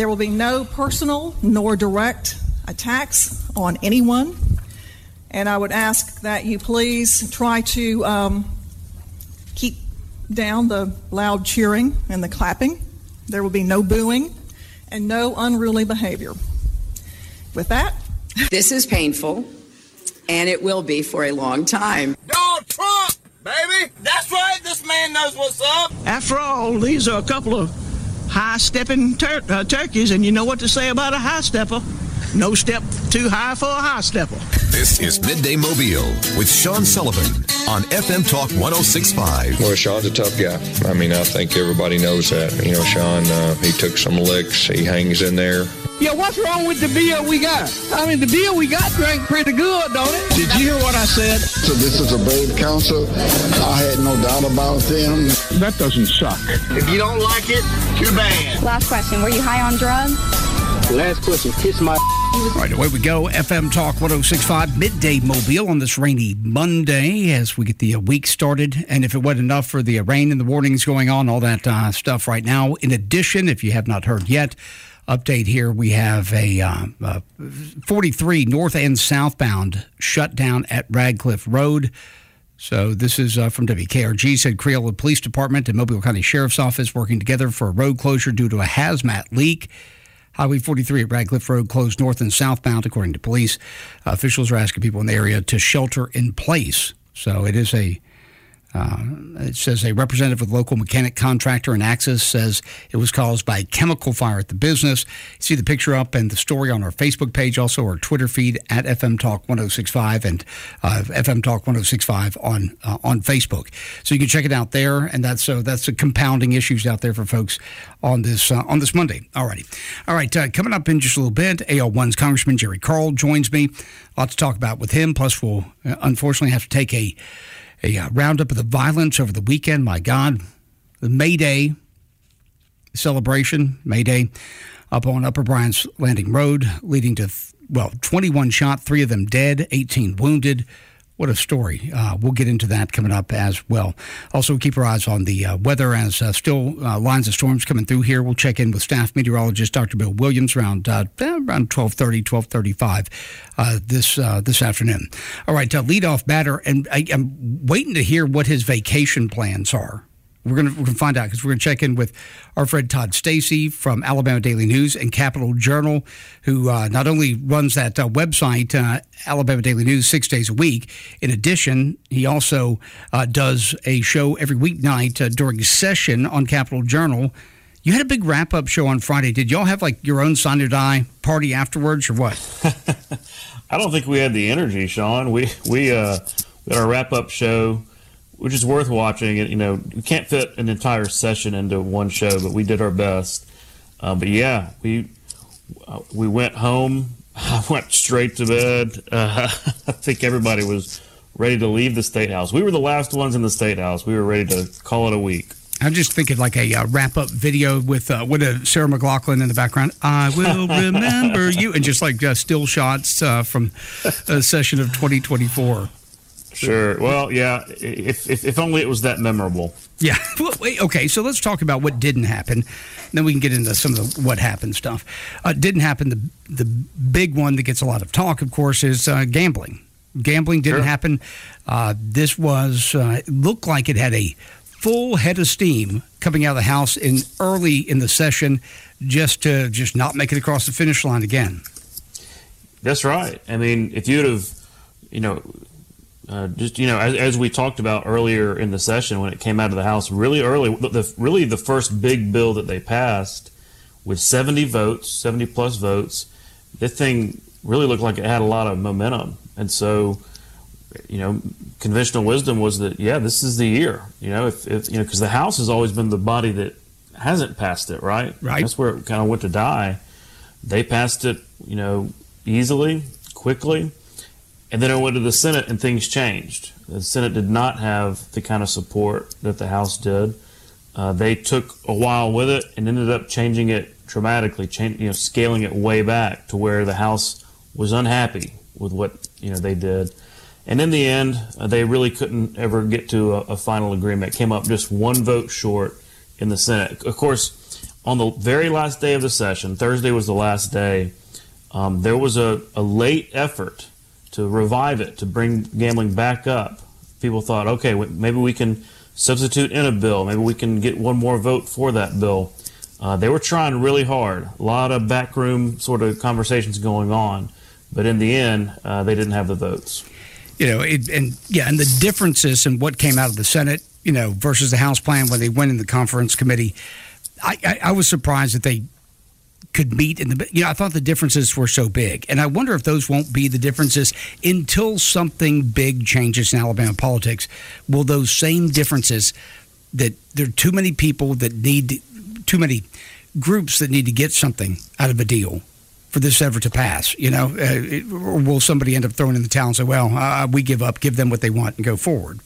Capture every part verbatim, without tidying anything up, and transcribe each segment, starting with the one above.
There will be no personal nor direct attacks on anyone. And I would ask that you please try to um, keep down the loud cheering and the clapping. There will be no booing and no unruly behavior. With that, this is painful, and it will be for a long time. Donald Trump, baby! That's right, this man knows what's up. After all, these are a couple of high-stepping tur- uh, turkeys, and you know what to say about a high-stepper. No step too high for a high-stepper. This is Midday Mobile with Sean Sullivan on F M Talk one oh six point five. Well, Sean's a tough guy. I mean, I think everybody knows that. You know, Sean, uh, he took some licks. He hangs in there. Yeah, what's wrong with the beer we got? I mean, the beer we got drank pretty good, don't it? Did you hear what I said? So this is a brave council. I had no doubt about them. That doesn't suck. If you don't like it, too bad. Last question. Were you high on drugs? Last question. Kiss my... All right, away we go. F M Talk one oh six point five, Midday Mobile on this rainy Monday as we get the uh, week started. And if it wasn't enough for the uh, rain and the warnings going on, all that uh, stuff right now. In addition, if you have not heard yet, update here, we have a uh, uh, forty-three north and southbound shut down at Radcliffe Road. So this is uh, from W K R G, said Creola Police Department and Mobile County Sheriff's Office working together for a road closure due to a hazmat leak. Highway forty-three at Radcliffe Road closed north and southbound, according to police. Uh, officials are asking people in the area to shelter in place. So it is a, uh, it says a representative with local mechanic contractor and Axis says it was caused by a chemical fire at the business. You see the picture up and the story on our Facebook page, also our Twitter feed at F M Talk one oh six point five and uh, F M Talk one oh six point five on uh, on Facebook. So you can check it out there, and that's so uh, that's the compounding issues out there for folks on this uh, on this Monday. All righty. All right, uh, coming up in just a little bit, A L one's Congressman Jerry Carl joins me. A lot to talk about with him, plus we'll uh, unfortunately have to take a A uh, roundup of the violence over the weekend. My God, the May Day celebration, May Day, up on Upper Bryant's Landing Road, leading to, well, twenty-one shot, three of them dead, eighteen wounded. What a story. Uh, we'll get into that coming up as well. Also, keep our eyes on the uh, weather as uh, still uh, lines of storms coming through here. We'll check in with staff meteorologist Doctor Bill Williams around uh, around twelve thirty, twelve thirty-five uh, this uh, this afternoon. All right, uh, leadoff batter, and I, I'm waiting to hear what his vacation plans are. We're going to we're gonna find out because we're going to check in with our friend Todd Stacy from Alabama Daily News and Capital Journal, who uh, not only runs that uh, website, uh, Alabama Daily News, six days a week. In addition, he also uh, does a show every weeknight uh, during session on Capital Journal. You had a big wrap-up show on Friday. Did y'all have like your own sign or die party afterwards or what? I don't think we had the energy, Sean. We, we, uh, we had our wrap-up show, which is worth watching. You know, we can't fit an entire session into one show, but we did our best. Uh, but yeah, we uh, we went home. I went straight to bed. Uh, I think everybody was ready to leave the State House. We were the last ones in the State House. We were ready to call it a week. I'm just thinking like a uh, wrap-up video with uh, with a Sarah McLachlan in the background. I will remember you, and just like uh, still shots uh, from a session of twenty twenty-four. Sure. Well, yeah, if, if if only it was that memorable. Yeah. Well, wait, okay, so let's talk about what didn't happen. Then we can get into some of the what happened stuff. Uh, didn't happen. The the big one that gets a lot of talk, of course, is uh, gambling. Gambling didn't sure. happen. Uh, this was, uh, it looked like it had a full head of steam coming out of the House in early in the session just to just not make it across the finish line again. That's right. I mean, if you'd have, you know, Uh, just, you know, as, as we talked about earlier in the session when it came out of the House really early, the, really the first big bill that they passed with seventy votes, seventy plus votes, this thing really looked like it had a lot of momentum. And so, you know, conventional wisdom was that, yeah, this is the year, you know, if, if you know, because the House has always been the body that hasn't passed it, right? Right. That's where it kind of went to die. They passed it, you know, easily, quickly. And then it went to the Senate and things changed. The Senate did not have the kind of support that the House did. Uh, they took a while with it and ended up changing it dramatically, change, you know, scaling it way back to where the House was unhappy with what, you know, they did. And in the end, uh, they really couldn't ever get to a, a final agreement. It came up just one vote short in the Senate. Of course, on the very last day of the session, Thursday was the last day, um, there was a, a late effort to revive it, to bring gambling back up. People thought, okay, maybe we can substitute in a bill. Maybe we can get one more vote for that bill. Uh, they were trying really hard. A lot of backroom sort of conversations going on. But in the end, uh, they didn't have the votes. You know, it, and yeah, and the differences in what came out of the Senate, you know, versus the House plan when they went in the conference committee, I, I, I was surprised that they could meet in the, you know, I thought the differences were so big. And I wonder if those won't be the differences until something big changes in Alabama politics. Will those same differences that there are too many people that need, too many groups that need to get something out of a deal for this ever to pass, you know, uh, it, or will somebody end up throwing in the towel and say, well, uh, we give up, give them what they want and go forward?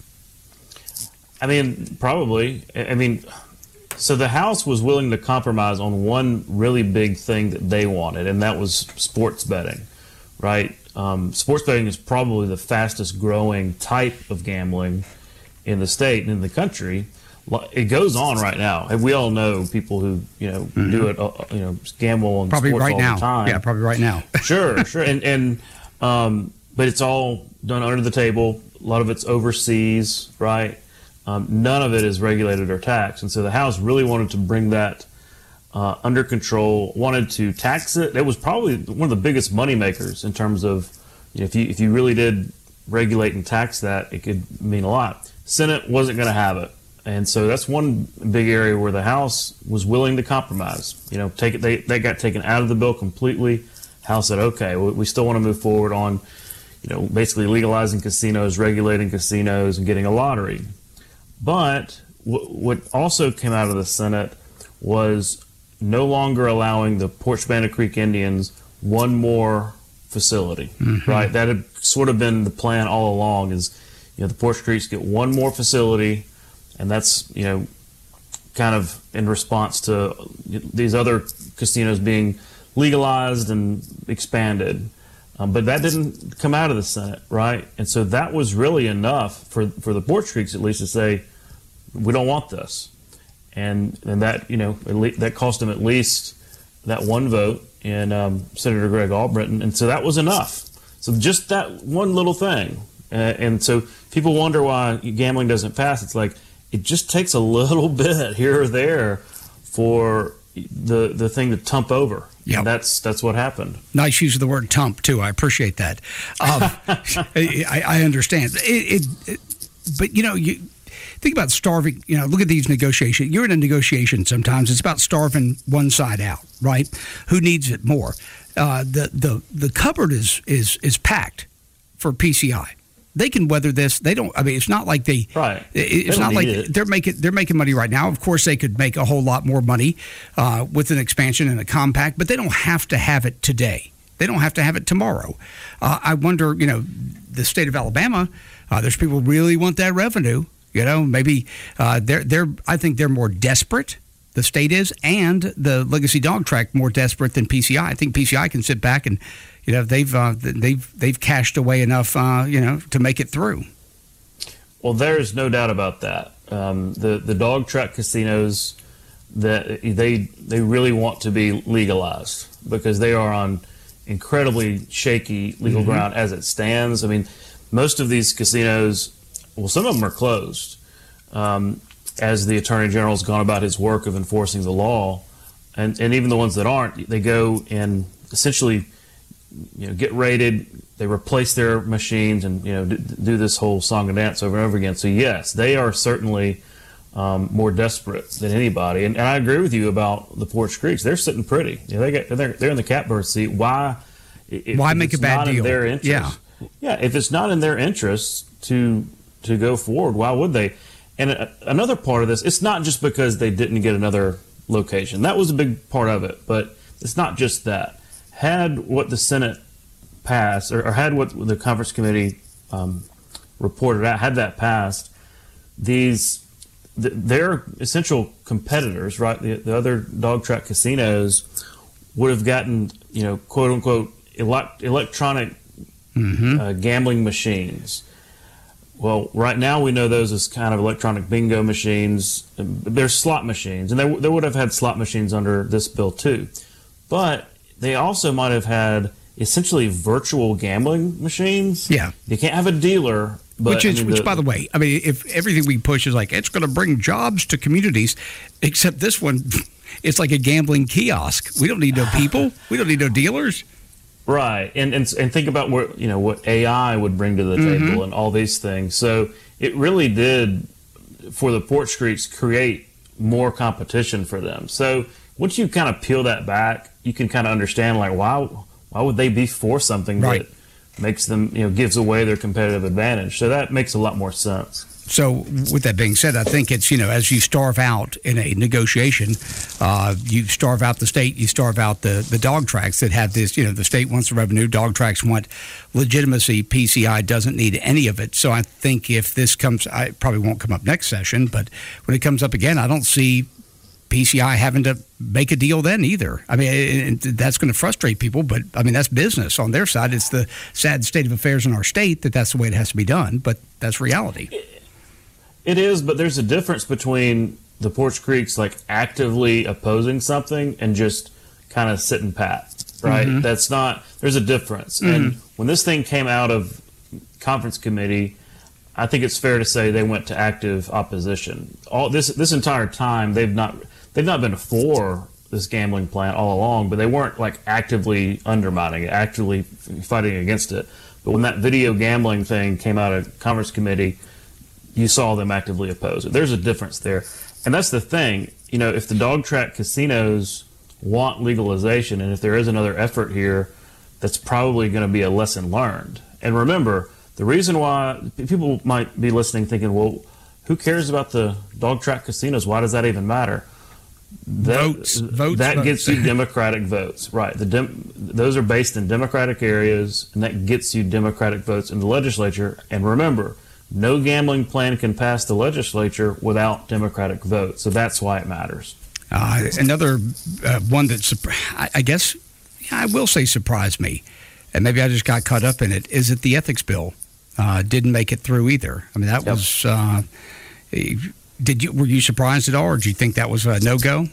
I mean, probably. I mean, so the House was willing to compromise on one really big thing that they wanted, and that was sports betting, right? Um, sports betting is probably the fastest growing type of gambling in the state and in the country. It goes on right now. We all know people who, you know, mm-hmm. do it, uh, you know, gamble on probably sports right all now. the time. Yeah, probably right now. Sure, sure. And, and um, but it's all done under the table. A lot of it's overseas, right? Um, none of it is regulated or taxed. And so the House really wanted to bring that uh, under control, wanted to tax it. It was probably one of the biggest money makers in terms of, you know, if you if you really did regulate and tax that, it could mean a lot. Senate wasn't going to have it. And so that's one big area where the House was willing to compromise. You know, take it. They, that got taken out of the bill completely. House said, okay, we, we still want to move forward on, you know, basically legalizing casinos, regulating casinos, and getting a lottery. But w- what also came out of the Senate was no longer allowing the Port Savannah Creek Indians one more facility, mm-hmm. right? That had sort of been the plan all along is, you know, the Port Creeks get one more facility. And that's, you know, kind of in response to these other casinos being legalized and expanded. Um, but that didn't come out of the Senate, right? And so that was really enough for, for the Port Creeks at least to say, we don't want this. And and that, you know, at least, that cost them at least that one vote in um, Senator Greg Albritton. And so that was enough. So just that one little thing. Uh, and so people wonder why gambling doesn't pass. It's like, it just takes a little bit here or there for the the thing to tump over. Yeah, that's that's what happened. Nice use of the word "tump" too. I appreciate that. Um, I, I understand it, it, it. But you know, you think about starving. You know, look at these negotiations. You're in a negotiation. Sometimes it's about starving one side out, right? Who needs it more? Uh, the the the cupboard is is is packed for P C I. They can weather this. They don't. I mean, it's not like they. Right. It's they not like it. they're making they're making money right now. Of course, they could make a whole lot more money uh, with an expansion and a compact, but they don't have to have it today. They don't have to have it tomorrow. Uh, I wonder. You know, the state of Alabama. Uh, there's people who really want that revenue. You know, maybe uh, they're they're. I think they're more desperate. The state is, and the Legacy Dog Track more desperate than P C I. I think P C I can sit back and. You know, they've uh, they've they've cashed away enough, uh, you know, to make it through. Well, there's no doubt about that. Um, the the dog track casinos, that they they really want to be legalized because they are on incredibly shaky legal mm-hmm. ground as it stands. I mean, most of these casinos, well, some of them are closed. Um, as the Attorney General's gone about his work of enforcing the law, and and even the ones that aren't, they go and essentially. You know, get raided. They replace their machines and you know do, do this whole song and dance over and over again. So yes, they are certainly um, more desperate than anybody. And, and I agree with you about the Port Creeks. They're sitting pretty. You know, they get they're, they're in the catbird seat. Why? If, Why if make a bad not deal? In their interest, yeah, yeah. If it's not in their interest to to go forward, why would they? And a, another part of this, it's not just because they didn't get another location. That was a big part of it, but it's not just that. Had what the Senate passed, or, or had what the conference committee um, reported out, had that passed, these th- their essential competitors, right, the, the other dog track casinos, would have gotten, you know, quote unquote, elect- electronic mm-hmm. uh, gambling machines. Well, right now we know those as kind of electronic bingo machines. They're slot machines, and they, they would have had slot machines under this bill too. But they also might have had essentially virtual gambling machines. Yeah. You can't have a dealer. But, which is, I mean, which the, by the way, I mean, if everything we push is like, it's going to bring jobs to communities, except this one, it's like a gambling kiosk. We don't need no people. We don't need no dealers. Right. And, and and think about what, you know, what A I would bring to the Mm-hmm. table and all these things. So it really did, for the Porch Creeks, create more competition for them. So once you kind of peel that back, you can kind of understand, like, why, why would they be for something right. that makes them, you know, gives away their competitive advantage. So that makes a lot more sense. So with that being said, I think it's, you know, as you starve out in a negotiation, uh, you starve out the state, you starve out the, the dog tracks that have this, you know, the state wants the revenue, dog tracks want legitimacy, P C I doesn't need any of it. So I think if this comes, I probably won't come up next session, but when it comes up again, I don't see P C I having to make a deal then either. I mean, it, it, that's going to frustrate people, but I mean, that's business on their side. It's the sad state of affairs in our state that that's the way it has to be done, but that's reality. It is, but there's a difference between the Porch Creeks like actively opposing something and just kind of sitting pat, right? Mm-hmm. That's not, there's a difference. Mm-hmm. And when this thing came out of conference committee, I think it's fair to say they went to active opposition. All this this entire time, they've not they've not been for this gambling plan all along, but they weren't like actively undermining it, actively fighting against it. But when that video gambling thing came out of conference committee, you saw them actively oppose it. There's a difference there, and that's the thing. You know, if the dog track casinos want legalization, and if there is another effort here, that's probably going to be a lesson learned. And remember, the reason why people might be listening thinking, well, who cares about the dog track casinos? Why does that even matter? That, votes. Votes. That votes. gets you Democratic votes. Right. The dem- those are based in Democratic areas, and that gets you Democratic votes in the legislature. And remember, no gambling plan can pass the legislature without Democratic votes. So that's why it matters. Uh, another uh, one that, I, I guess, I will say surprised me, and maybe I just got caught up in it, is it the ethics bill? Uh, didn't make it through either. I mean, that yep. was. Uh, did you were you surprised at all, or did you think that was a no go?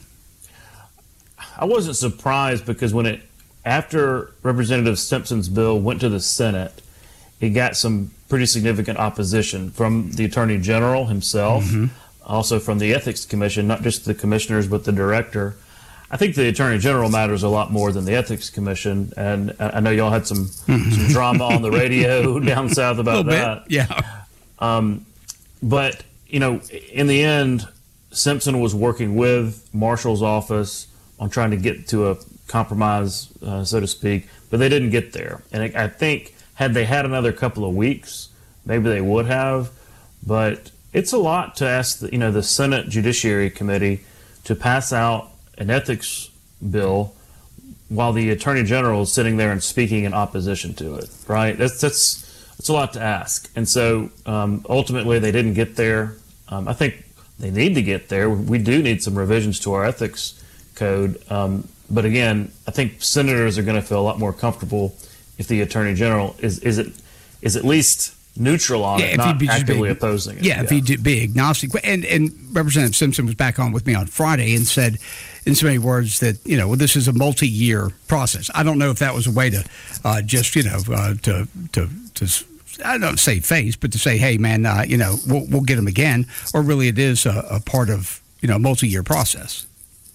I wasn't surprised because when it after Representative Simpson's bill went to the Senate, it got some pretty significant opposition from the Attorney General himself, mm-hmm. also from the Ethics Commission, not just the commissioners but the director. I think the Attorney General matters a lot more than the Ethics Commission, and I know y'all had some, some drama on the radio down south about that. Bit, yeah. Um, but, you know, in the end, Simpson was working with Marshall's office on trying to get to a compromise, uh, so to speak, but they didn't get there. And I, I think had they had another couple of weeks, maybe they would have. But it's a lot to ask, the, you know, the Senate Judiciary Committee to pass out an ethics bill while the Attorney General is sitting there and speaking in opposition to it, right? That's that's that's a lot to ask. And so um, ultimately they didn't get there. Um, I think they need to get there. We do need some revisions to our ethics code. Um, but again, I think senators are going to feel a lot more comfortable if the Attorney General is is it is at least neutral on yeah, it, not be, actively be, opposing it. Yeah, yeah. if he'd be agnostic. And, and Representative Simpson was back on with me on Friday and said, in so many words, that, you know, well, this is a multi-year process. I don't know if that was a way to uh, just, you know, uh, to, to, to, I don't say face, but to say, hey, man, uh, you know, we'll, we'll get them again, or really it is a, a part of, you know, a multi-year process.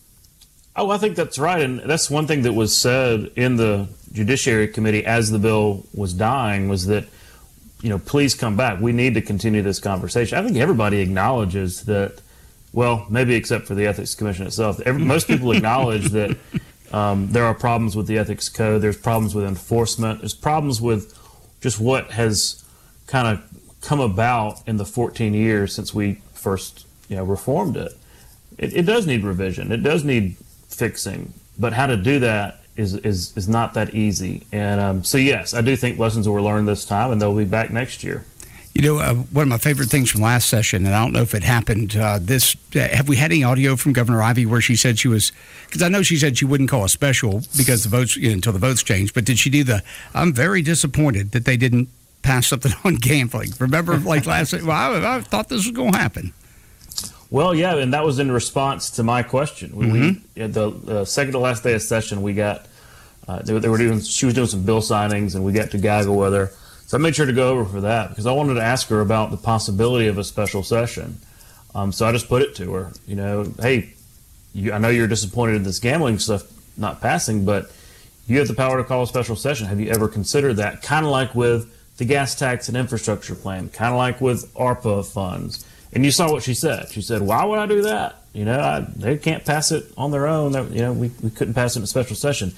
Oh, I think that's right. And that's one thing that was said in the Judiciary Committee as the bill was dying was that, you know, please come back. We need to continue this conversation. I think everybody acknowledges that, well, maybe except for the Ethics Commission itself. Every, most people acknowledge that um, there are problems with the Ethics Code. There's problems with enforcement. There's problems with just what has kind of come about in the fourteen years since we first, you know, reformed it. It, it does need revision. It does need fixing. But how to do that is is, is not that easy. And um, so, yes, I do think lessons were learned this time, and they'll be back next year. You know, uh, one of my favorite things from last session, and I don't know if it happened uh, this, uh, have we had any audio from Governor Ivey where she said she was, because I know she said she wouldn't call a special because the votes, you know, until the votes changed, but did she do the, I'm very disappointed that they didn't pass something on gambling. Remember, like last well, I, I thought this was going to happen. Well, yeah, and that was in response to my question. We, Mm-hmm. we at the uh, second to last day of session, we got uh, they, were- they were doing. She was doing some bill signings, and we got to gaggle with her. So I made sure to go over for that because I wanted to ask her about the possibility of a special session. Um, so I just put it to her. You know, hey, you, I know you're disappointed in this gambling stuff not passing, but you have the power to call a special session. Have you ever considered that? Kind of like with the gas tax and infrastructure plan, kind of like with ARPA funds. And you saw what she said. She said, why would I do that? You know, I, they can't pass it on their own. You know, we, we couldn't pass it in a special session.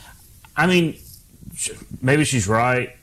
I mean, maybe she's right.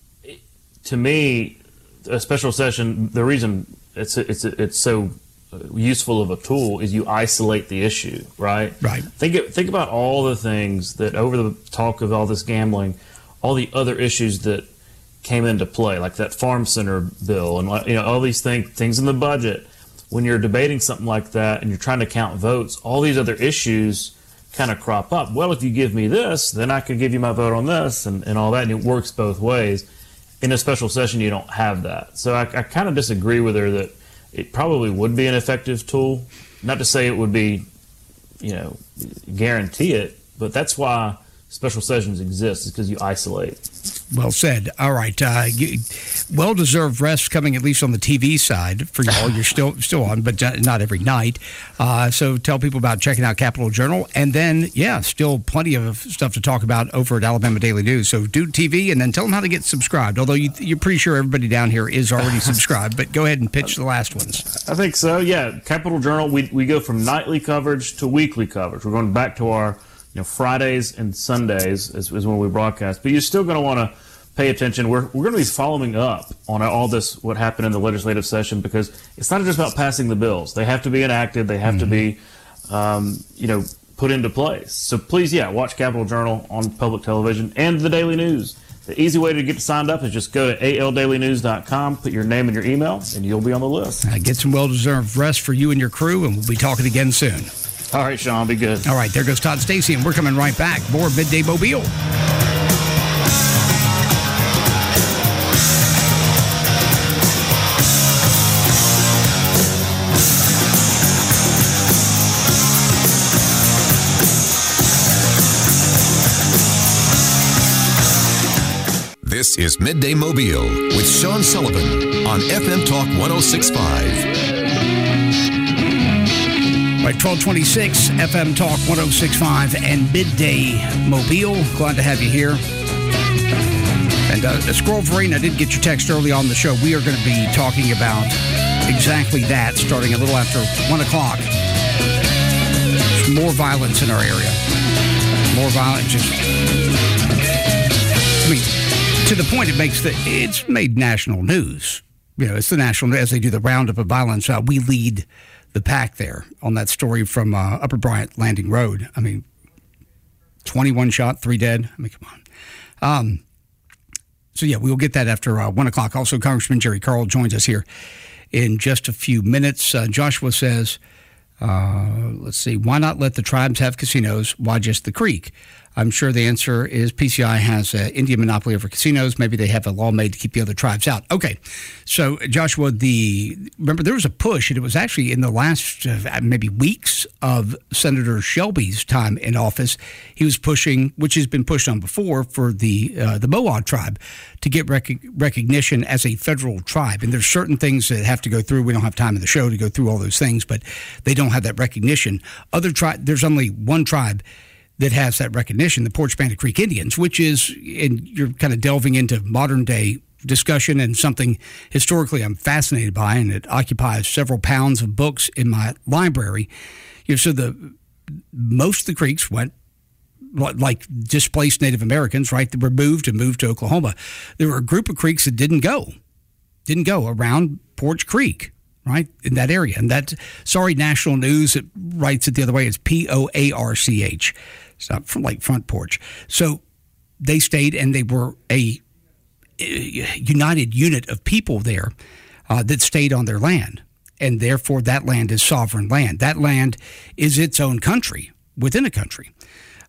To me, a special session, the reason it's it's it's so useful of a tool is you isolate the issue, right? Right. Think think about all the things that over the talk of all this gambling, all the other issues that came into play, like that farm center bill, and you know all these things things in the budget. When you're debating something like that and you're trying to count votes, all these other issues kind of crop up. Well, if you give me this, then I could give you my vote on this, and, and all that, and it works both ways. In a special session, you don't have that. So I, I kind of disagree with her that it probably would be an effective tool. Not to say it would be, you know, guarantee it, but that's why special sessions exist, is because you isolate. Well said. All right. Uh, you, well-deserved rest coming at least on the T V side for y'all. You're still still on, but not every night. Uh, so tell people about checking out Capitol Journal. And then, yeah, still plenty of stuff to talk about over at Alabama Daily News. So do T V and then tell them how to get subscribed, although you, you're pretty sure everybody down here is already subscribed. But go ahead and pitch the last ones. I think so, yeah. Capitol Journal, we, we go from nightly coverage to weekly coverage. We're going back to our you know Fridays and Sundays is, is when we broadcast. But you're still going to want to pay attention. We're, we're going to be following up on all this, what happened in the legislative session, because it's not just about passing the bills. They have to be enacted. They have mm-hmm. to be, um, you know, put into place. So please, yeah, watch Capitol Journal on public television and the Daily News. The easy way to get signed up is just go to A L daily news dot com, put your name and your email, and you'll be on the list. Uh, get some well-deserved rest for you and your crew, and we'll be talking again soon. All right, Sean, be good. All right, there goes Todd Stacy, and we're coming right back. More Midday Mobile. This is Midday Mobile with Sean Sullivan on F M Talk one oh six point five. Right, twelve twenty-six, F M Talk one oh six point five and Midday Mobile. Glad to have you here. And uh, Squirrel Verena, I did get your text early on the show. We are going to be talking about exactly that starting a little after one o'clock. There's more violence in our area. More violence. Just, I mean, to the point it makes the, it's made national news. You know, it's the national, as they do the roundup of violence, uh, we lead the pack there on that story from uh, Upper Bryant Landing Road. I mean, twenty-one shot, three dead. I mean, come on. Um, so, yeah, we'll get that after uh, one o'clock. Also, Congressman Jerry Carl joins us here in just a few minutes. Uh, Joshua says, uh, let's see, why not let the tribes have casinos? Why just the creek? I'm sure the answer is P C I has an Indian monopoly over casinos. Maybe they have a law made to keep the other tribes out. Okay. So, Joshua, the remember there was a push, and it was actually in the last uh, maybe weeks of Senator Shelby's time in office. He was pushing, which has been pushed on before, for the uh, the Moawad tribe to get rec- recognition as a federal tribe. And there's certain things that have to go through. We don't have time in the show to go through all those things, but they don't have that recognition. Other tri- There's only one tribe that has that recognition, the Porch Bandit Creek Indians, which is, and you're kind of delving into modern day discussion and something historically I'm fascinated by, and it occupies several pounds of books in my library. You know, so the most of the Creeks went like displaced Native Americans, right? They were moved and moved to Oklahoma. There were a group of Creeks that didn't go, didn't go around Porch Creek, right, in that area. And that, sorry, National News, it writes it the other way. It's P O A R C H. It's not from like front porch. So they stayed, and they were a, a united unit of people there uh, that stayed on their land. And therefore, that land is sovereign land. That land is its own country within a country.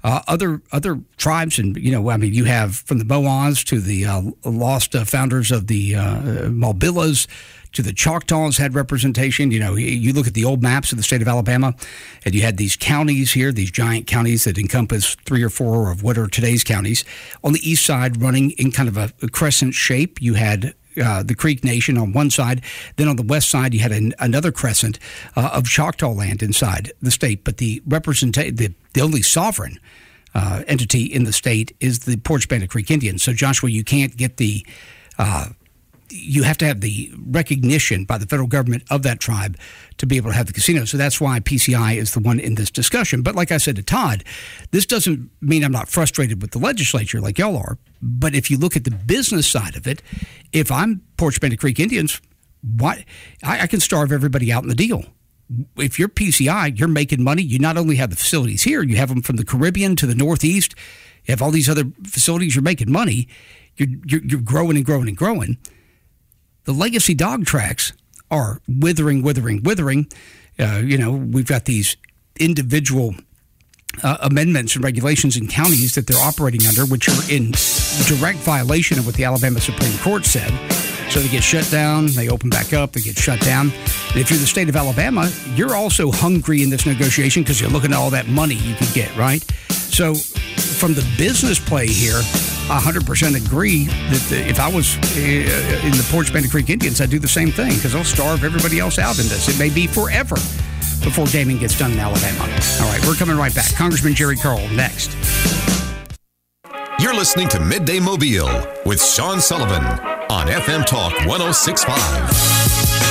Uh, other other tribes, and you know, I mean, you have from the Moas to the uh, lost uh, founders of the uh, Malbillas to the Choctaws had representation. You know, you look at the old maps of the state of Alabama, and you had these counties here, these giant counties that encompass three or four of what are today's counties. On the east side, running in kind of a, a crescent shape, you had Uh, the Creek Nation on one side. Then on the west side, you had an, another crescent uh, of Choctaw land inside the state. But the representa- the, the only sovereign uh, entity in the state is the Porch Bandit Creek Indians. So, Joshua, you can't get the uh, you have to have the recognition by the federal government of that tribe to be able to have the casino. So that's why P C I is the one in this discussion. But like I said to Todd, this doesn't mean I'm not frustrated with the legislature like y'all are. But if you look at the business side of it, if I'm Porch Bandit Creek Indians, why I, I can starve everybody out in the deal. If you're P C I, you're making money. You not only have the facilities here, you have them from the Caribbean to the Northeast. You have all these other facilities. You're making money. You're, you're, you're growing and growing and growing. The legacy dog tracks are withering, withering, withering. Uh, you know, we've got these individual uh, amendments and regulations in counties that they're operating under, which are in direct violation of what the Alabama Supreme Court said. So they get shut down, they open back up, they get shut down. And if you're the state of Alabama, you're also hungry in this negotiation because you're looking at all that money you can get, right? So from the business play here, I one hundred percent agree that the, if I was uh, in the Porch Bandit Creek Indians, I'd do the same thing because they'll starve everybody else out in this. It may be forever before gaming gets done in Alabama. All right, we're coming right back. Congressman Jerry Carl next. You're listening to Midday Mobile with Sean Sullivan on F M Talk one oh six point five.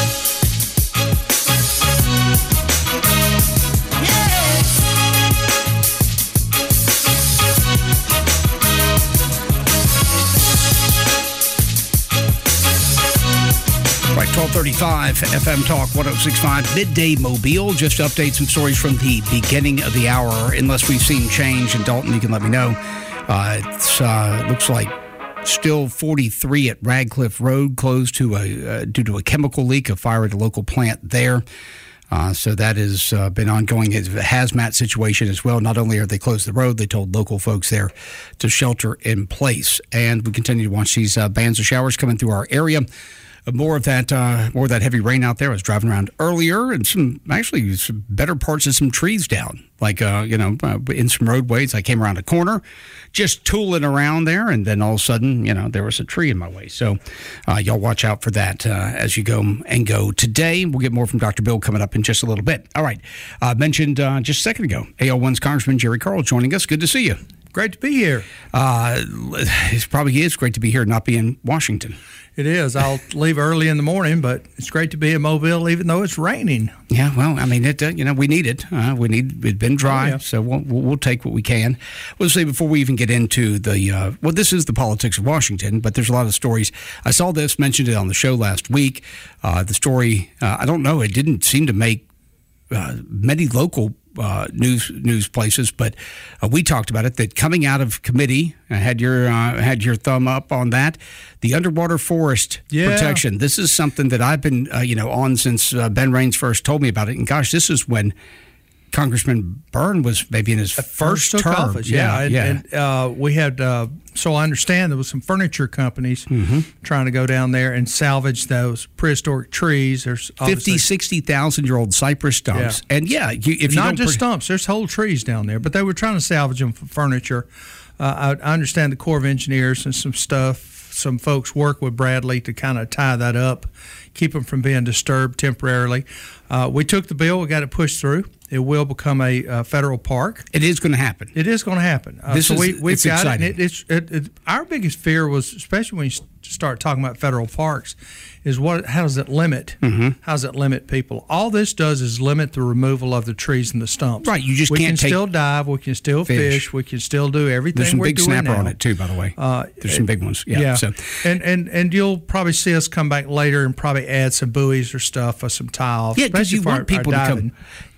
Right, twelve thirty-five, F M Talk one oh six point five, Midday Mobile. Just to update some stories from the beginning of the hour. Unless we've seen change in Dalton, you can let me know. Uh, it uh, looks like still forty-three at Radcliffe Road, closed to a, uh, due to a chemical leak, a fire at a local plant there. Uh, so that has uh, been ongoing. It's a hazmat situation as well. Not only are they closed the road, they told local folks there to shelter in place. And we continue to watch these uh, bands of showers coming through our area. More of that, uh, more of that heavy rain out there. I was driving around earlier, and some actually some better parts of some trees down, like uh, you know, uh, in some roadways. I came around a corner, just tooling around there, and then all of a sudden, you know, there was a tree in my way. So, uh, y'all watch out for that uh, as you go and go today. We'll get more from Doctor Bill coming up in just a little bit. All right, uh, mentioned uh, just a second ago, A L one's Congressman Jerry Carl joining us. Good to see you. Great to be here. Uh, it probably is great to be here, not be in Washington. It is. I'll leave early in the morning, but it's great to be in Mobile, even though it's raining. Yeah, well, I mean, it. Uh, you know, we need it. Uh, we need. It's been dry, oh, yeah. so we'll, we'll take what we can. We'll say before we even get into the. Uh, well, this is the politics of Washington, but there's a lot of stories. I saw this, mentioned it on the show last week. Uh, the story. Uh, I don't know. It didn't seem to make uh, many local. Uh, news news places, but uh, we talked about it. That coming out of committee, I had your uh, had your thumb up on that. The underwater forest yeah. protection. This is something that I've been uh, you know on since uh, Ben Raines first told me about it. And gosh, this is when Congressman Byrne was maybe in his At first, first term. Office, yeah, yeah, and, yeah. and uh, we had. Uh, so I understand there was some furniture companies mm-hmm. trying to go down there and salvage those prehistoric trees. There's fifty, sixty thousand year old cypress stumps, yeah. and yeah, you, if not you don't just pre- stumps, there's whole trees down there. But they were trying to salvage them for furniture. Uh, I, I understand the Corps of Engineers and some stuff. Some folks work with Bradley to kind of tie that up, keep them from being disturbed temporarily. Uh, we took the bill, we got it pushed through. It will become a uh, federal park. It is going to happen. It is going to happen. Uh, this so is we, we've it's got exciting. it. And it, it's, it, it. Our biggest fear was, especially when you start talking about federal parks, is what? How does it limit? Mm-hmm. How does it limit people? All this does is limit the removal of the trees and the stumps. Right. You just we can't can take still dive. We can still fish. fish. We can still do everything. There's some we're big doing snapper now. on it too, by the way. Uh, There's some big ones. Yeah. yeah. So. And, and and you'll probably see us come back later and probably add some buoys or stuff or some tiles. Yeah, because you especially want for our- people our to diving. come.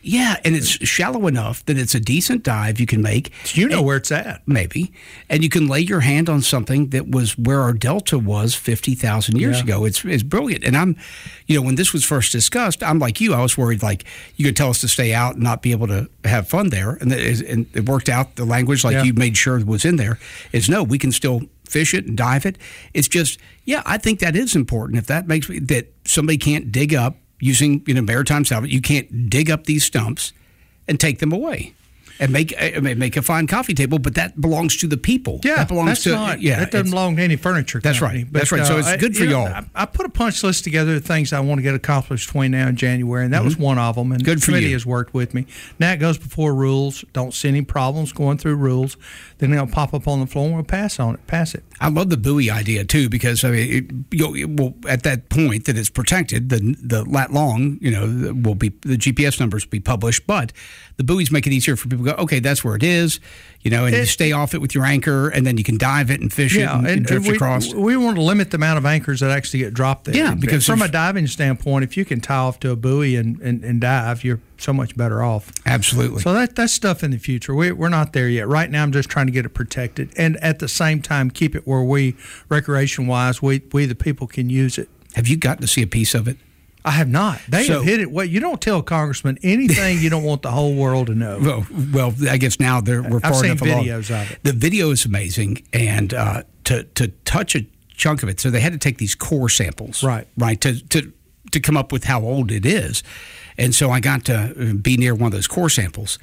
Yeah, and it's shallow enough that it's a decent dive you can make. You know and, where it's at. Maybe. And you can lay your hand on something that was where our delta was fifty thousand years Yeah. ago. It's it's brilliant. And I'm, you know, when this was first discussed, I'm like you. I was worried, like, you could tell us to stay out and not be able to have fun there. And, that, and it worked out. The language, like Yeah. you made sure was in there, is no, we can still fish it and dive it. It's just, yeah, I think that is important. If that makes that somebody can't dig up using, you know, maritime salvage, you can't dig up these stumps and take them away and make uh, make a fine coffee table, but that belongs to the people. Yeah, that belongs that's to not, yeah. that doesn't belong to any furniture That's company. right. That's right. So it's good for you know, y'all. I, I put a punch list together of things I want to get accomplished between now and January, and that Mm-hmm. was one of them. And Good the for committee you. has worked with me. Now it goes before rules. Don't see any problems going through rules. Then it'll pop up on the floor and we'll pass on it. Pass it. I love the buoy idea too, because I mean, it, you know, it will, at that point that it's protected, the the lat long, you know, will be the G P S numbers will be published, but the buoys make it easier for people to go, okay, that's where it is, you know, and It- you stay off it with your anchor, and then you can dive it and fish it and, and drift we, across. we want to limit the amount of anchors that actually get dropped there. Yeah, because from if- a diving standpoint, if you can tie off to a buoy and, and, and dive, you're so much better off. Absolutely. So that that's stuff in the future. We, we're not there yet. Right now, I'm just trying to get it protected, and at the same time, keep it where we, recreation-wise, we we the people can use it. Have you gotten to see a piece of it? I have not. They So- have hit it. Well, you don't tell Congressman anything you don't want the whole world to know. Well, well, I guess now they're, we're I've far seen enough along. videos of it. The video is amazing, and uh, to to touch a chunk of it, so they had to take these core samples, Right. right, to to to come up with how old it is, and so I got to be near one of those core samples.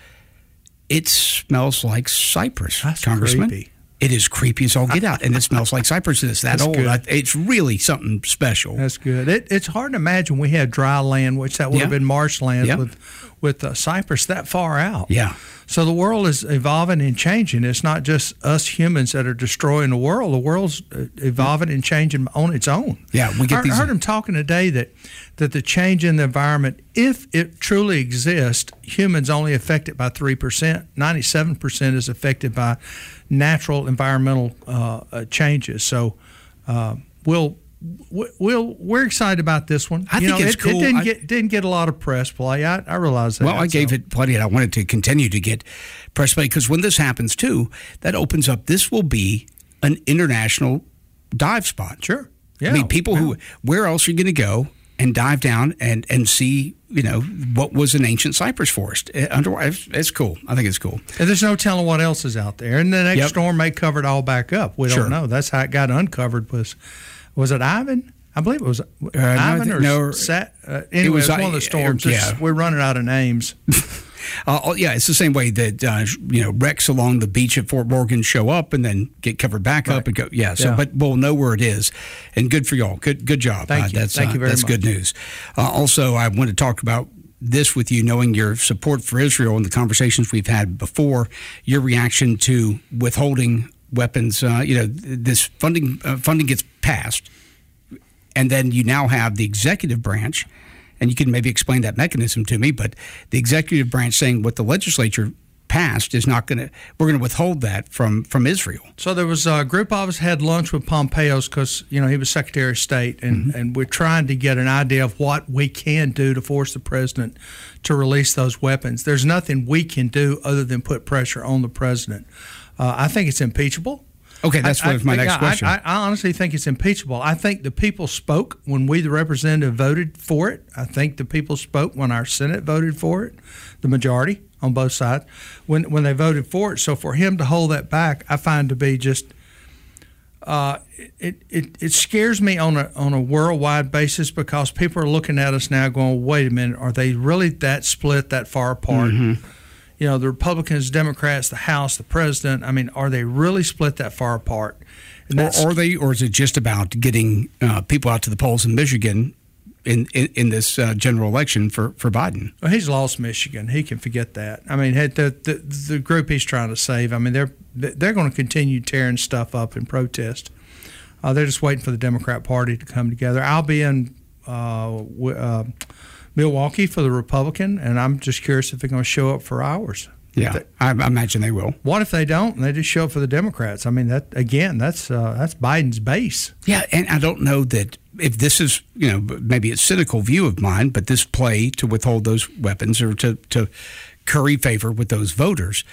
It smells like cypress, That's Congressman. creepy. It is creepy as all get out, and it smells like cypress. It's that That's old. good. I, it's really something special. That's good. It, it's hard to imagine we had dry land, which that would have Yeah. been marshland Yeah. with with uh, cypress that far out. Yeah. So the world is evolving and changing. It's not just us humans that are destroying the world. The world's uh, evolving and changing on its own. Yeah, we get I, these- I heard him talking today that that the change in the environment, if it truly exists, humans only affect it by three percent. ninety-seven percent is affected by natural environmental uh, uh, changes. So uh, we'll. We'll, we're excited about this one. I you think know, it's it, cool. It didn't I- get didn't get a lot of press play. I, I realize that. Well, I gave so. it plenty, and I wanted to continue to get press play because when this happens too, that opens up. This will be an international dive spot. Sure. Yeah. I mean, people who where else are you going to go and dive down and and see, you know, what was an ancient cypress forest? Uh, Under, it's, it's cool. I think it's cool. And there's no telling what else is out there. And the next Yep. storm may cover it all back up. We Sure. don't know. That's how it got uncovered. Was was it Ivan? I believe it was no, I Ivan think- or no, Sat. Uh, anyway, was it was one I- of the storms. yeah. It's- We're running out of names. Uh, oh, yeah, it's the same way that uh, you know wrecks along the beach at Fort Morgan show up and then get covered back up and go. Yeah, so Yeah. but we'll know where it is, and good for y'all. Good good job. Thank Uh, you. That's Thank uh, you very that's good much. news. Uh, also, I want to talk about this with you, knowing your support for Israel and the conversations we've had before. Your reaction to withholding weapons. Uh, you know, this funding uh, funding gets passed, and then you now have the executive branch. And you can maybe explain that mechanism to me, but the executive branch saying what the legislature passed is not going to, we're going to withhold that from, from Israel. So there was a group of us had lunch with Pompeo's because, you know, he was Secretary of State, and, Mm-hmm. and we're trying to get an idea of what we can do to force the president to release those weapons. There's nothing we can do other than put pressure on the president. Uh, I think it's impeachable. Okay, that's I, what my I, next I, question. I, I honestly think it's impeachable. I think the people spoke when we, the representative, voted for it. I think the people spoke when our Senate voted for it, the majority on both sides, when when they voted for it. So for him to hold that back, I find to be just uh, it, it it scares me on a on a worldwide basis because people are looking at us now going, wait a minute, are they really that split, that far apart? Mm-hmm. You know, the Republicans, Democrats, the House, the president, I mean, are they really split that far apart? And or that's, are they, or is it just about getting uh, people out to the polls in Michigan in, in, in this uh, general election for, for Biden? well, he's lost Michigan. He can forget that. I mean, had the, the the group he's trying to save, I mean, they're they're going to continue tearing stuff up in protest. Uh, they're just waiting for the Democrat Party to come together. I'll be in uh, w- uh, Milwaukee for the Republican, and I'm just curious if they're going to show up for ours. Yeah, If they- I, I imagine they will. What if they don't and they just show up for the Democrats? I mean, that again, that's uh, that's Biden's base. Yeah, and I don't know that if this is, you know, maybe a cynical view of mine, but this play to withhold those weapons or to, to curry favor with those voters.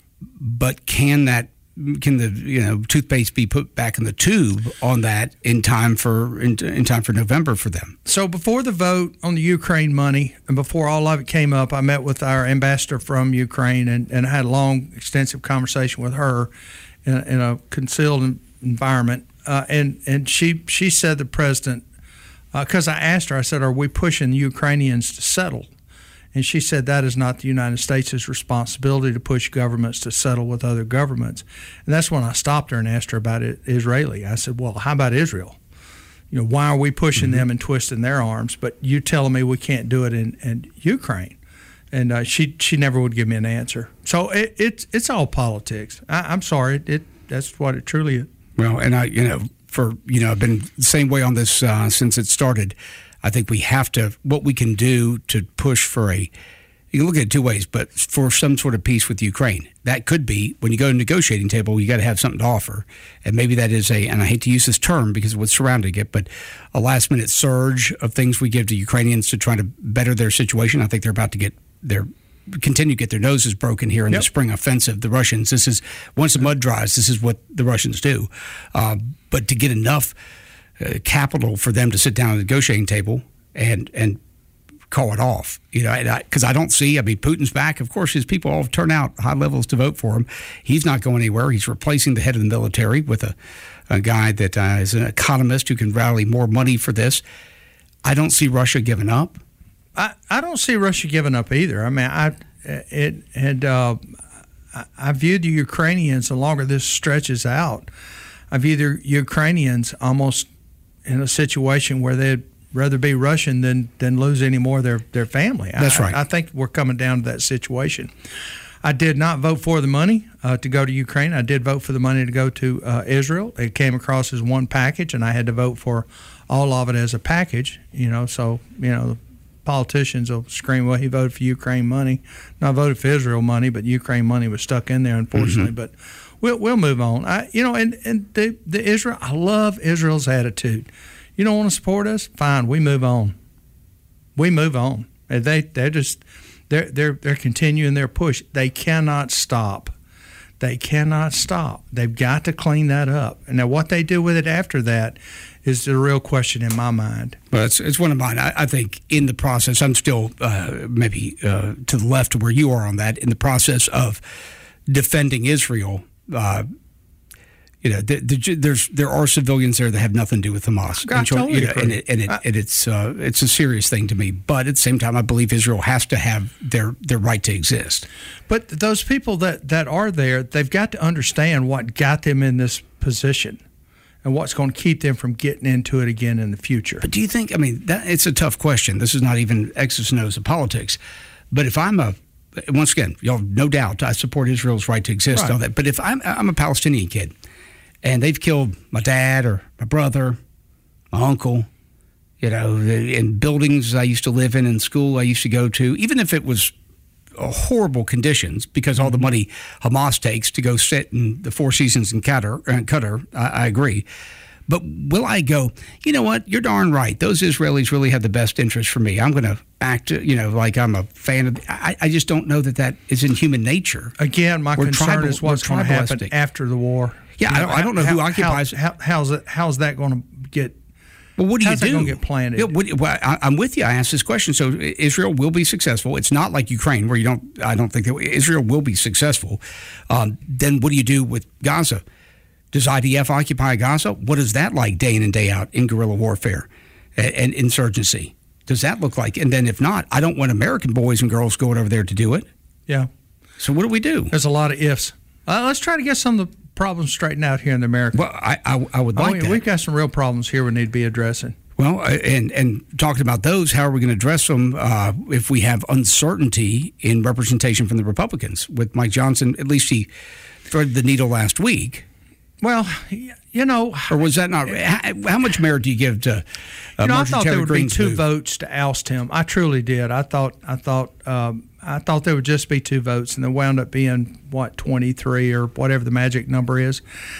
But can that, can the, you know, toothpaste be put back in the tube on that in time for in, in time for November for them? So before the vote on the Ukraine money and before all of it came up, I met with our ambassador from Ukraine and, and I had a long, extensive conversation with her in, in a concealed environment. Uh, and and she she said the president, because uh, I asked her, I said, are we pushing the Ukrainians to settle? And she said that is not the United States' responsibility to push governments to settle with other governments. And that's when I stopped her and asked her about it, Israeli. I said, well, how about Israel? You know, why are we pushing mm-hmm. them and twisting their arms? But you telling me we can't do it in, in Ukraine. And uh, she she never would give me an answer. So it, it's it's all politics. I, I'm sorry. It, it that's what it truly is. Well, and I, you know, for, you know, I've been the same way on this uh, since it started. I think we have to, what we can do to push for a, you can look at it two ways, but for some sort of peace with Ukraine. That could be, when you go to a negotiating table, you got to have something to offer. And maybe that is a, and I hate to use this term because of what's surrounding it, but a last minute surge of things we give to Ukrainians to try to better their situation. I think they're about to get their continue to get their noses broken here in yep. the spring offensive. The Russians, this is, once the mud dries, this is what the Russians do. Uh, but to get enough uh, capital for them to sit down at the negotiating table and and call it off, you know, because I, I don't see, I mean, Putin's back. Of course, his people all turn out high levels to vote for him. He's not going anywhere. He's replacing the head of the military with a, a guy that uh, is an economist who can rally more money for this. I don't see Russia giving up. I, I don't see Russia giving up either. I mean, I it and uh, I view the Ukrainians, the longer this stretches out, I view the Ukrainians almost in a situation where they'd rather be Russian than, than lose any more of their, their family. That's I, right. I think we're coming down to that situation. I did not vote for the money uh, to go to Ukraine. I did vote for the money to go to uh, Israel. It came across as one package, and I had to vote for all of it as a package. You know, so you know. Politicians will scream, well, he voted for Ukraine money. No, I voted for Israel money, but Ukraine money was stuck in there, unfortunately. Mm-hmm. But we'll we'll move on. I, you know, and, and the, the Israel, I love Israel's attitude. You don't want to support us? Fine, we move on. We move on. And they they're just they're they're they're continuing their push. They cannot stop. They cannot stop. They've got to clean that up. And now what they do with it after that is the real question in my mind. Well, it's, it's one of mine. I, I think in the process, I'm still uh, maybe uh, to the left of where you are on that, in the process of defending Israel. Uh, you know, the, the, there's there are civilians there that have nothing to do with Hamas. I and, totally you know, and, it, and, it, and it's uh, it's a serious thing to me. But at the same time, I believe Israel has to have their, their right to exist. But those people that, that are there, they've got to understand what got them in this position and what's going to keep them from getting into it again in the future. But do you think, I mean, that, it's a tough question. This is not even X's and O's of politics. But if I'm a, once again, y'all, no doubt, I support Israel's right to exist. Right. All that. But if I'm, I'm a Palestinian kid, and they've killed my dad or my brother, my uncle, you know, in buildings I used to live in, in school I used to go to, even if it was horrible conditions because all the money Hamas takes to go sit in the Four Seasons in Qatar, uh, Qatar I, I agree. But will I go, you know what, you're darn right. Those Israelis really have the best interest for me. I'm going to act, you know, like I'm a fan of, I, I just don't know that that is in human nature. Again, my we're concern tribal, is what's going to happen after the war. Yeah, I don't, I don't know how, who occupies. How, how, how's it? How's that going to get? Well, what do you how's do? How's that going to get planted? Yeah, what, well, I, I'm with you. I asked this question. So Israel will be successful. It's not like Ukraine, where you don't. I don't think that Israel will be successful. Um, then what do you do with Gaza? Does I D F occupy Gaza? What is that like day in and day out in guerrilla warfare and, and insurgency? Does that look like? And then if not, I don't want American boys and girls going over there to do it. Yeah. So what do we do? There's a lot of ifs. Uh, let's try to get some of the problems straightened out here in America. Well, I I, I would like I mean, that. We've got some real problems here we need to be addressing. Well, and and talking about those, how are we going to address them uh, if we have uncertainty in representation from the Republicans? With Mike Johnson, at least he threaded the needle last week. Well, you know, or was that not? How, how much merit do you give to? Uh, you know, I thought Taylor there would Greene's be two move? votes to oust him. I truly did. I thought. I thought. Um, I thought there would just be two votes, and there wound up being what twenty-three or whatever the magic number is.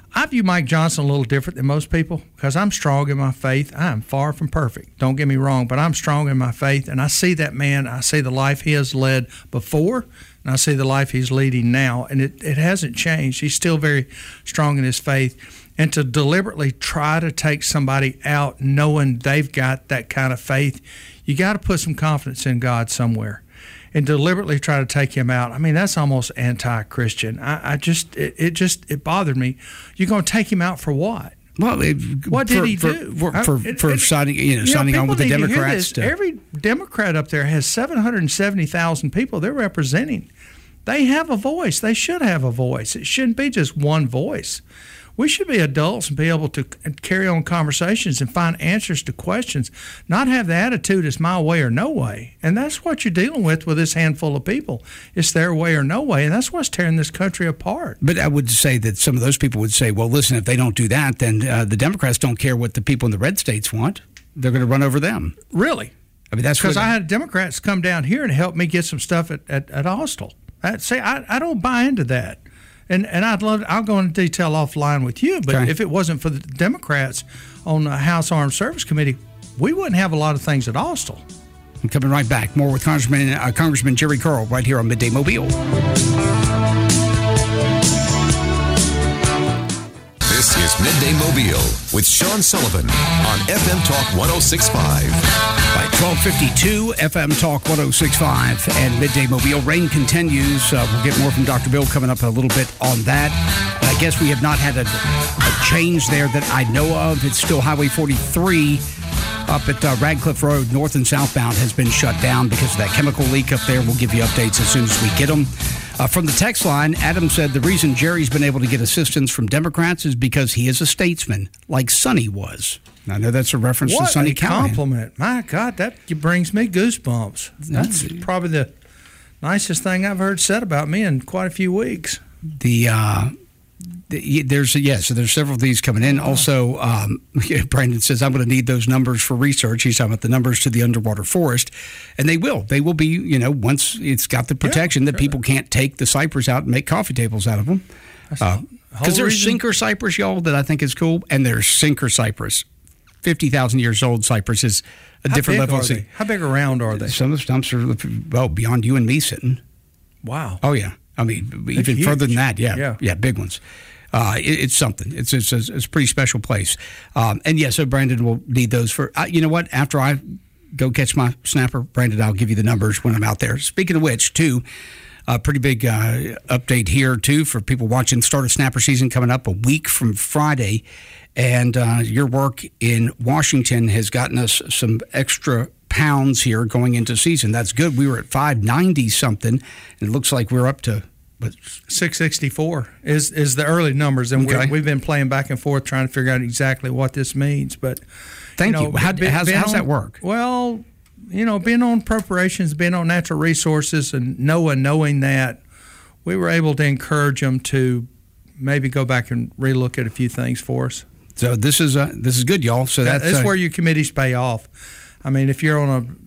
I view Mike Johnson a little different than most people because I'm strong in my faith. I am far from perfect. Don't get me wrong, but I'm strong in my faith, and I see that man. I see the life he has led before, and I see the life he's leading now, and it, it hasn't changed. He's still very strong in his faith. And to deliberately try to take somebody out knowing they've got that kind of faith, you got to put some confidence in God somewhere. And deliberately try to take him out. I mean, that's almost anti-Christian. I, I just, it, it just, it bothered me. You're going to take him out for what? Well, it, what did for, he for, do? For, for, I, it, for it, signing, you know, you signing know, on with the need to hear Democrats. this. To, Every Democrat up there has seven hundred seventy thousand people they're representing. They have a voice. They should have a voice. It shouldn't be just one voice. We should be adults and be able to carry on conversations and find answers to questions, not have the attitude it's my way or no way. And that's what you're dealing with with this handful of people. It's their way or no way, and that's what's tearing this country apart. But I would say that some of those people would say, well, listen, if they don't do that, then uh, the Democrats don't care what the people in the red states want. They're going to run over them. Really? I mean, that's because I had Democrats come down here and help me get some stuff at, at, at Hostel. I, say, I, I don't buy into that. And and I'd love I'll go into detail offline with you, but okay. if it wasn't for the Democrats on the House Armed Service Committee, we wouldn't have a lot of things at Hostel. I'm coming right back. More with Congressman uh, Congressman Jerry Curl right here on Midday Mobile. This is Midday Mobile with Sean Sullivan on F M Talk one oh six point five. By twelve fifty-two, F M Talk one oh six point five and Midday Mobile. Rain continues. Uh, we'll get more from Doctor Bill coming up a little bit on that. I guess we have not had a, a change there that I know of. It's still Highway forty-three up at uh, Radcliffe Road, north and southbound, has been shut down because of that chemical leak up there. We'll give you updates as soon as we get them. Uh, from the text line, Adam said the reason Jerry's been able to get assistance from Democrats is because he is a statesman, like Sonny was. I know that's a reference what to Sonny a Callahan. Compliment. My God, that brings me goosebumps. That's That's probably the nicest thing I've heard said about me in quite a few weeks. The, uh, the there's a, yeah, so there's several of these coming in. Also, um, Brandon says I'm going to need those numbers for research. He's talking about the numbers to the underwater forest, and they will. They will be, you know, once it's got the protection yeah, that sure. people can't take the cypress out and make coffee tables out of them. Because uh, there's reason. sinker cypress, y'all, that I think is cool, and there's sinker cypress. fifty thousand years old cypress is a How different big level. Are they? How big around are they? Some of the stumps are, well, beyond you and me sitting. Wow. Oh, yeah. I mean, They're even huge. further than that. Yeah. Yeah, yeah big ones. Uh, it, it's something. It's, it's, it's a pretty special place. Um, and, yeah, so Brandon will need those for, uh, you know what, after I go catch my snapper, Brandon, I'll give you the numbers when I'm out there. Speaking of which, too, a pretty big uh, update here, too, for people watching. Start of snapper season coming up a week from Friday. And uh, your work in Washington has gotten us some extra pounds here going into season. That's good. We were at five ninety something. And it looks like we're up to what? six sixty-four is is the early numbers. And okay. we're, we've been playing back and forth trying to figure out exactly what this means. But Thank you. you. Know, How, be, how's how's on, that work? Well, you know, being on appropriations, being on natural resources, and knowing, knowing that, we were able to encourage them to maybe go back and relook at a few things for us. So this is uh, this is good, y'all. So that, that's that's uh, where your committees pay off. I mean, if you're on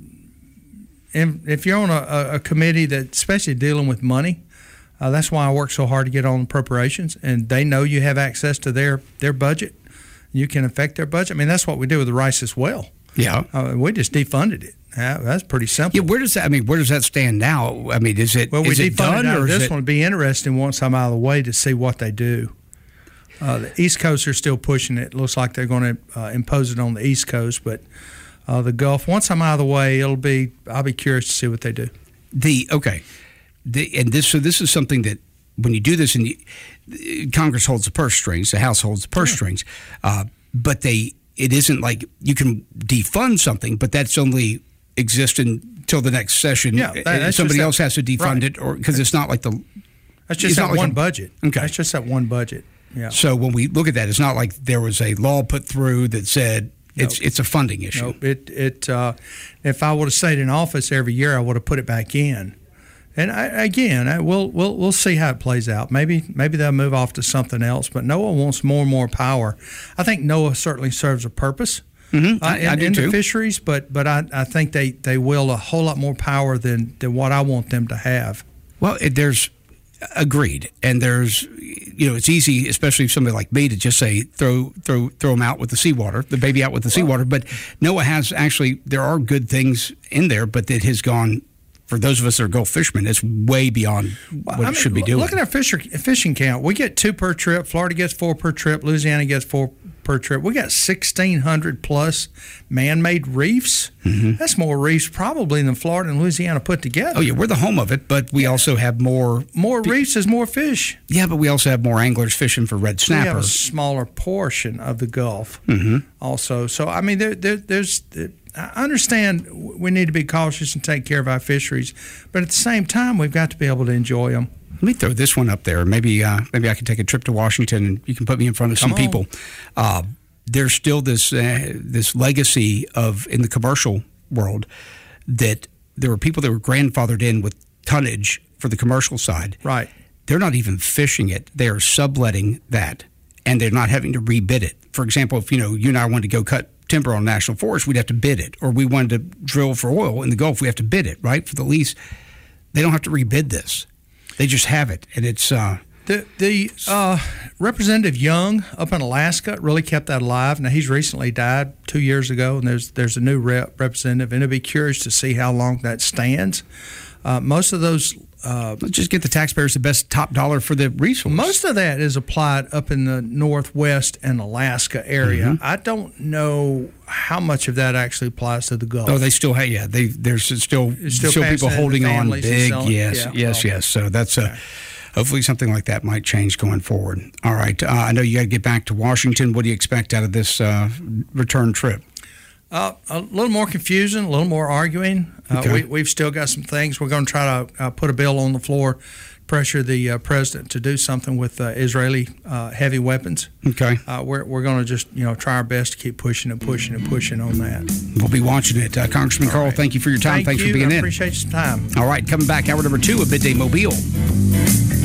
a if you're on a, a committee that, especially dealing with money, uh, that's why I work so hard to get on appropriations, and they know you have access to their their budget. You can affect their budget. I mean, that's what we do with the Rice as well. Yeah, uh, we just defunded it. Uh, that's pretty simple. Yeah, where does that? I mean, where does that stand now? I mean, is it well? We is defunded it done, it. Or This it... one would be interesting once I'm out of the way to see what they do. Uh, the East Coast are still pushing it. It looks like they're going to uh, impose it on the East Coast, but uh, the Gulf. Once I'm out of the way, it'll be. I'll be curious to see what they do. The okay, the, and this so this is something that when you do this, and you, Congress holds the purse strings, the House holds the purse sure. strings, uh, but they it isn't like you can defund something, but that's only exists until the next session. Yeah, that, that's somebody that, else has to defund right. it, or because it's not like the. That's just that like one a, budget. Okay, that's just that one budget. Yeah. So when we look at that, it's not like there was a law put through that said it's nope. it's a funding issue. Nope. It it uh, if I would have stayed in office every year, I would have put it back in. And I, again, I, we'll we'll we'll see how it plays out. Maybe maybe they'll move off to something else. But NOAA wants more and more power. I think NOAA certainly serves a purpose mm-hmm. uh, I, in, I do in too. the fisheries. But but I, I think they, they will a whole lot more power than, than what I want them to have. Well, it, there's. Agreed. And there's, you know, it's easy, especially if somebody like me, to just say throw throw throw them out with the seawater, the baby out with the seawater. But NOAA has actually, there are good things in there, but it has gone, for those of us that are Gulf fishermen, it's way beyond what I mean, it should be doing. Look at our fisher, fishing count. We get two per trip. Florida gets four per trip. Louisiana gets four per trip. We got sixteen hundred plus man-made reefs. Mm-hmm. That's more reefs probably than Florida and Louisiana put together. Oh, yeah, we're the home of it, but we yeah. also have more... More pe- reefs is more fish. Yeah, but we also have more anglers fishing for red snapper. We have a smaller portion of the Gulf mm-hmm. also. So, I mean, there, there, there's... There, I understand we need to be cautious and take care of our fisheries, but at the same time, we've got to be able to enjoy them. Let me throw this one up there. Maybe uh, maybe I can take a trip to Washington and you can put me in front of Come some on. people. Uh, there's still this uh, this legacy of, in the commercial world, that there were people that were grandfathered in with tonnage for the commercial side. Right. They're not even fishing it. They are subletting that, and they're not having to rebid it. For example, if you know you and I wanted to go cut timber on national forest, we'd have to bid it. Or we wanted to drill for oil in the Gulf, we have to bid it, right, for the lease. They don't have to rebid this. They just have it, and it's... Uh, the the uh, Representative Young up in Alaska really kept that alive. Now, he's recently died two years ago, and there's there's a new rep, representative, and it'll be curious to see how long that stands. Uh, most of those... Uh, Let's just get the taxpayers the best top dollar for the resource. Most of that is applied up in the Northwest and Alaska area. Mm-hmm. I don't know how much of that actually applies to the Gulf. Oh, they still have, yeah. They, there's still, still, still people holding on big. Selling, yes, yeah, yes, well, yes. So that's a... Okay. Hopefully something like that might change going forward. All right. Uh, I know you got to get back to Washington. What do you expect out of this uh, return trip? Uh, a little more confusion, a little more arguing. Uh, okay. we, we've still got some things. We're going to try to uh, put a bill on the floor, pressure the uh, president to do something with uh, Israeli uh, heavy weapons. Okay. Uh, we're we're going to just you know try our best to keep pushing and pushing and pushing on that. We'll be watching it. Uh, Congressman All Carl, right. thank you for your time. Thank Thanks you. for being I in. appreciate your time. All right. Coming back, hour number two of Midday Mobile.